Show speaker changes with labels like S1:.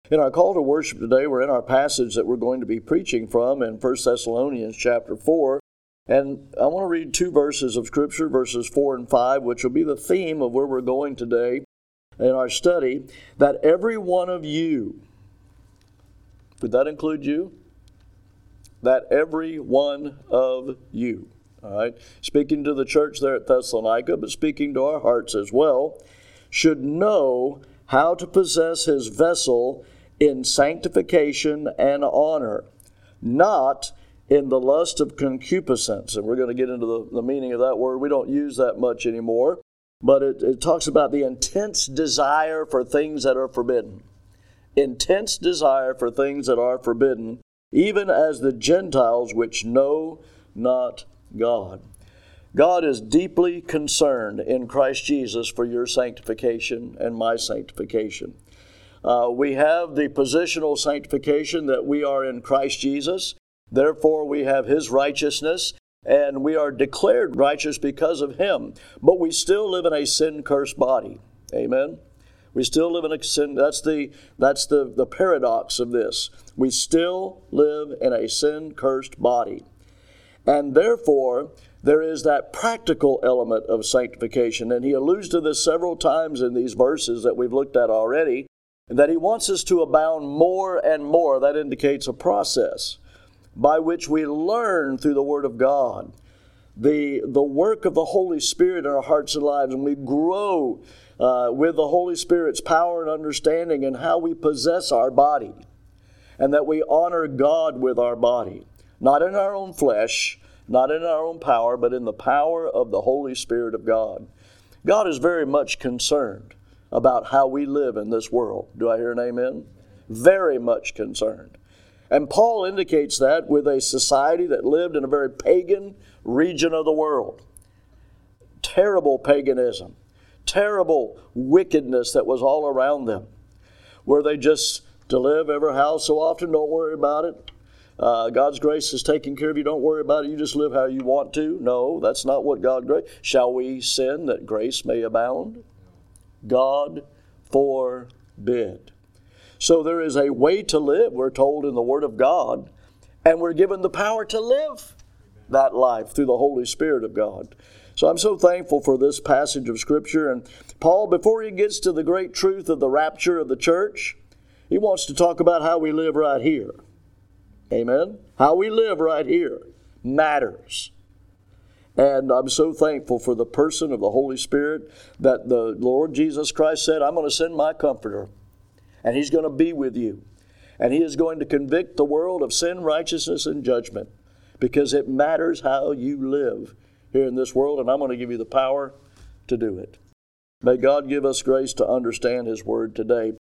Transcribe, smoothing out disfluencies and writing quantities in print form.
S1: In our call to worship today, we're in our passage that we're going to be preaching from in 1 Thessalonians chapter 4. And I want to read two verses of Scripture, verses 4 and 5, which will be the theme of where we're going today in our study, that every one of you, would that include you? That every one of you, all right, speaking to the church there at Thessalonica, but speaking to our hearts as well, should know how to possess his vessel in sanctification and honor, not in the lust of concupiscence. And we're going to get into the meaning of that word. We don't use that much anymore, but it talks about the intense desire for things that are forbidden. Intense desire for things that are forbidden, even as the Gentiles which know not God. God is deeply concerned in Christ Jesus for your sanctification and my sanctification. We have the positional sanctification that we are in Christ Jesus. Therefore, we have His righteousness, and we are declared righteous because of Him. But we still live in a sin-cursed body. Amen? We still live in a sin. That's the paradox of this. We still live in a sin-cursed body. And therefore, there is that practical element of sanctification. And he alludes to this several times in these verses that we've looked at already, that he wants us to abound more and more. That indicates a process by which we learn through the Word of God the work of the Holy Spirit in our hearts and lives, and we grow with the Holy Spirit's power and understanding in how we possess our body, and that we honor God with our body, not in our own flesh, not in our own power, but in the power of the Holy Spirit of God. God is very much concerned about how we live in this world. Do I hear an amen? Very much concerned. And Paul indicates that with a society that lived in a very pagan region of the world. Terrible paganism. Terrible wickedness that was all around them. Where they just to live every house so often, don't worry about it. God's grace is taking care of you. Don't worry about it. You just live how you want to. No, that's not what God grace. Shall we sin that grace may abound? God forbid. So there is a way to live, we're told in the Word of God, and we're given the power to live that life through the Holy Spirit of God. So I'm so thankful for this passage of Scripture. And Paul, before he gets to the great truth of the rapture of the church, he wants to talk about how we live right here. Amen? How we live right here matters. And I'm so thankful for the person of the Holy Spirit that the Lord Jesus Christ said, I'm going to send my Comforter, and He's going to be with you. And He is going to convict the world of sin, righteousness, and judgment, because it matters how you live here in this world, and I'm going to give you the power to do it. May God give us grace to understand His Word today.